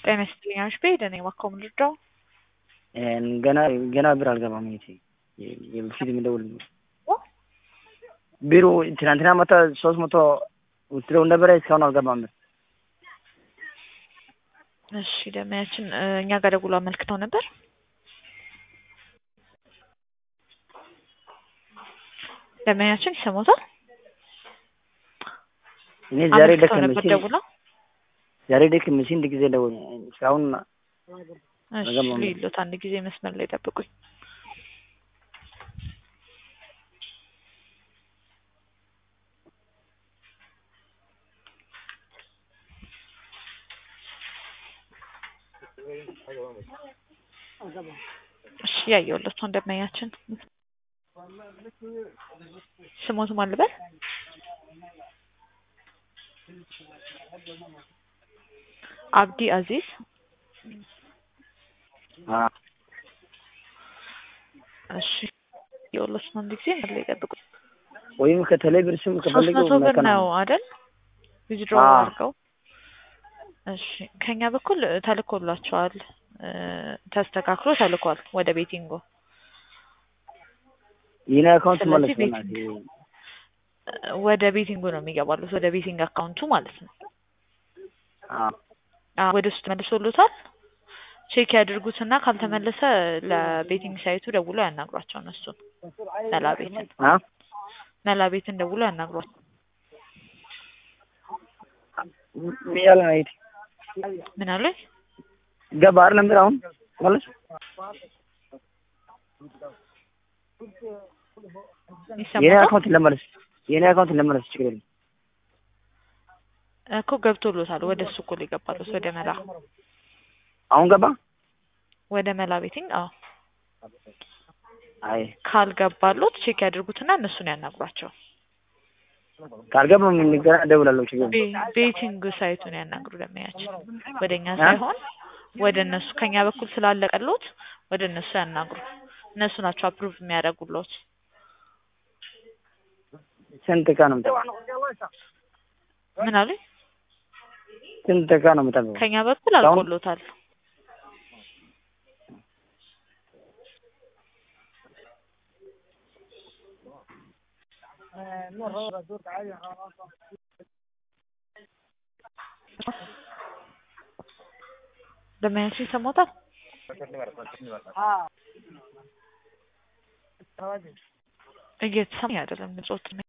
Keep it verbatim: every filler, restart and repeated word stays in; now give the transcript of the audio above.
ጤና ይስጥልኝ አሽቤ ደህና እባክዎ ምንድነው? ገና ገና ብር አልገባም። እቴ የበፊት የሚደውል ቢሮ ትናንትና መቶ ሶስት መቶ ወስደው ነበረ እስካሁን አልገባም ብር። እሺ ደመያችን እኛ ጋር ደውሎ አመልክተው ነበር። ደመያችን ይሰማታል? እኔ ዛሬ አመልክተው ደከመኝ ነበር ደውሎ ዛሬ ደከመኝ ስንት ጊዜ ደውል እስካሁን እሺ ሊሉት አንድ ጊዜ መስመር ላይ ጠብቁኝ። እሺ ያየሁለት ነው ደመያችን ስሞት ማን ልበል? አብዲ አዚዝ አ እሺ ያየሁለት ነው አንድ ጊዜ መስመር ላይ ጠብቁኝ። ወይም ከተለይ ብር ስም ከፈልገው ሶስት መቶ ብር ነው አይደል? ዊዝድሮ አድርገው እሺ ከኛ በኩል ተልኮላቸዋል ተስተካክሎ ተልኳል ወደ ቤቲንጎ። የኔ አካውንት ማለት ነው ወደ ቤቲንጎ ነው የሚገባሉት ወደ ቤቲንግ አካውንቱ ማለት ነው። አ አ ወደ ውስጥ መልሶልታል። ቼክ ያድርጉትና ካልተመለሰ ለቤቲንግ ሳይቱ ደውሎ ያናግሯቸው እነሱን መላቤትን አ መላቤትን ደውሎ ያናግሯቸው። ሚያላ አይት ምን አለ? ገባር ነበር አሁን ማለት የኔ አካውንት ለመለስ የኔ አካውንት ለመለስ ችግር የለም እኮ ገብቶሎታል። ወደ እሱ እኮ ሊገባሉት ወደ መላ አሁን ገባ ወደ መላ ቤቲንግ። አዎ አይ ካልገባሉት ቼክ ያድርጉትና እነሱን ያናግሯቸው። ካልገባ ምን ንገራ ደውላለሁ ችግር ቤቲንግ ሳይቱን ያናግሩ ደመያችን ወደኛ ሳይሆን ወደ እነሱ ከኛ በኩል ስላለቀሉት ወደ እነሱ ያናግሩ። እነሱ ናቸው አፕሩቭ የሚያደርጉልዎት። ስንት ቀን ነው የምጠብቀው? ምን አሉኝ? ስንት ቀን ነው የምጠብቀው? ከኛ በኩል አልቆሎታል። ደመያችን ይሰማታል? እየተሰማኝ አይደለም ንጾት ነው።